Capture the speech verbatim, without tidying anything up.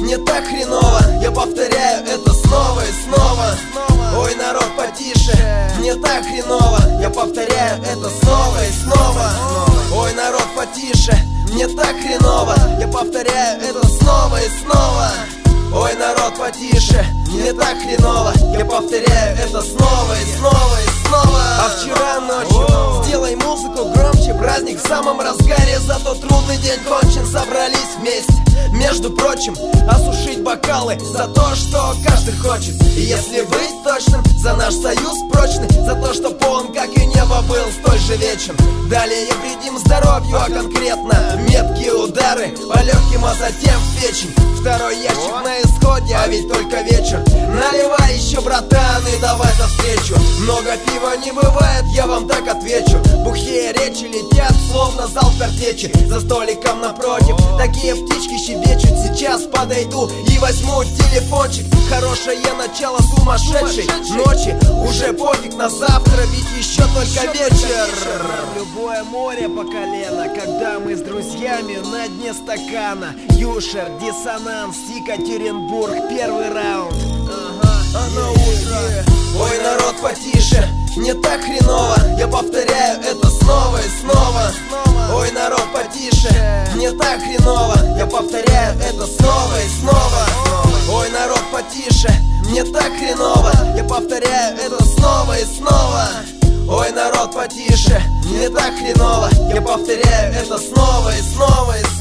мне так хреново. Я повторяю это снова и снова. Ой, народ, потише, мне так хреново. Я повторяю это снова и снова. Ой, народ, потише, мне так хреново. Я повторяю это снова и снова. Ой, народ, потише, мне так хреново. Я повторяю это снова и снова и снова. А вчера ночью сделай музыку громче. Праздник в самом разгаре, зато трудный день кончен. Собрались вместе, между прочим, осушить бокалы за то, что каждый хочет. И если быть точным, за наш союз прочный, за то, чтоб он, как и небо, был столь же вечен. Далее вредим здоровью, а конкретно меткие удары по легким, а затем в печень. Второй ящик на исходе, а ведь только вечер. Наливай еще, братан, и давай за встречу. Много пива не бывает, я вам так отвечу. Бухие речи летят, словно залп картечи. За столиком напротив такие птички щебечут. Сейчас подойду и возьму телефончик. Хорошее начало сумасшедшей ночи. Уже пофиг на завтра, ведь еще только вечер. Любое море по колено, когда мы с друзьями на дне стакана. Юшер, диссонанс, Екатеринбург, первый раунд. Ага, а на утро. Ой, народ, потише, мне так хреново. Я повторяю это снова и снова. Ой, народ, потише, мне так хреново. Я повторяю это снова и снова. Ой, народ, потише, мне так хреново. Я повторяю это снова и снова. Ой, народ, потише, мне так хреново. Я повторяю это снова и снова и снова.